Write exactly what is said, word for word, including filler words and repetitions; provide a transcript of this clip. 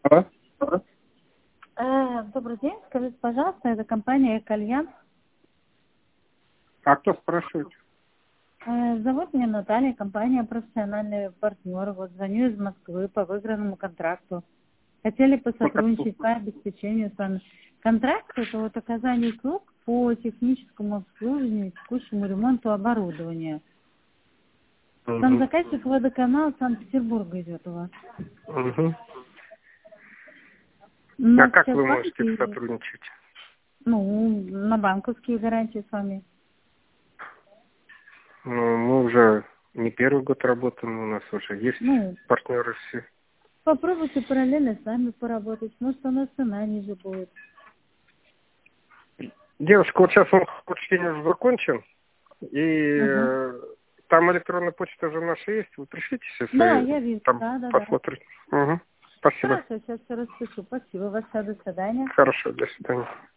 Да? Э, Добрый день. Скажите, пожалуйста, это компания «Экальянс». А кто спрашивает? Э, Зовут меня Наталья, компания «Профессиональный партнер». Вот звоню из Москвы по выигранному контракту. Хотели посотрудничать по обеспечению с вами. Контракт – это вот оказание услуг по техническому обслуживанию и текущему ремонту оборудования. Там Угу. заказчик водоканал Санкт-Петербурга идет у вас. Угу. Но А как сейчас вы можете банки, сотрудничать? ну, на банковские гарантии с вами. Ну, мы уже не первый год работаем, у нас уже есть Ну, партнеры все. попробуйте параллельно сами поработать. Может, у нас цена ниже будет. Девушка, вот сейчас он чтение уже закончен, и Ага. э, там электронная почта уже наша есть, вы пришлите все Да, свои, я вижу. там Да, да, да. посмотрите. Угу. Спасибо. Хорошо, сейчас все распишу. Спасибо. Вас, до свидания. Хорошо, до свидания.